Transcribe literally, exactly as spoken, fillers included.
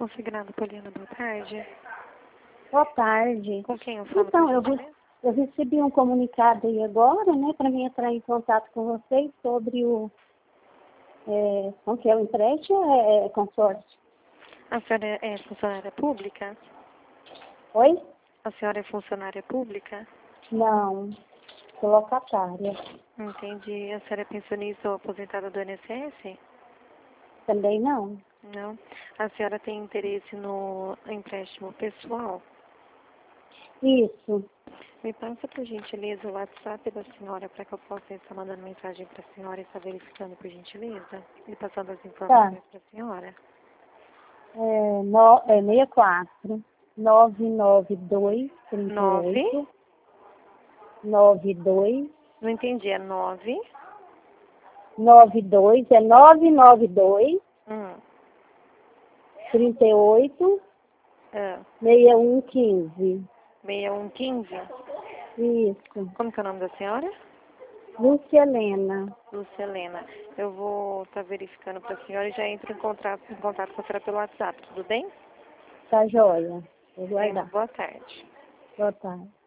Consignado Poliana, boa tarde. Boa tarde. Com quem eu falo? Então, eu, re- eu recebi um comunicado aí agora, né, para mim entrar em contato com vocês sobre o, é, como que é o empréstimo, é, é consórcio. A senhora é funcionária pública? Oi? A senhora é funcionária pública? Não, sou locatária. Entendi. A senhora é pensionista ou aposentada do I N S S? Também não. Não. A senhora tem interesse no empréstimo pessoal? Isso, Me passa, por gentileza, o WhatsApp da senhora para que eu possa estar mandando mensagem para a senhora e estar verificando, por gentileza? E passando as informações para a senhora? é, no, é sessenta e quatro, nove nove dois, trinta e Nove? oito, nove dois, Não entendi. É nove? nove dois, é nove nove dois, Hum. trinta e oito, Ah. sessenta e um quinze. seis um um cinco? Isso. Como que é o nome da senhora? Lúcia Helena. Lúcia Helena. Eu vou estar verificando para a senhora e já entro em contato, em contato com a senhora pelo WhatsApp, tudo bem? Tá joia. Vou Tenha uma guardar. boa tarde. Boa tarde.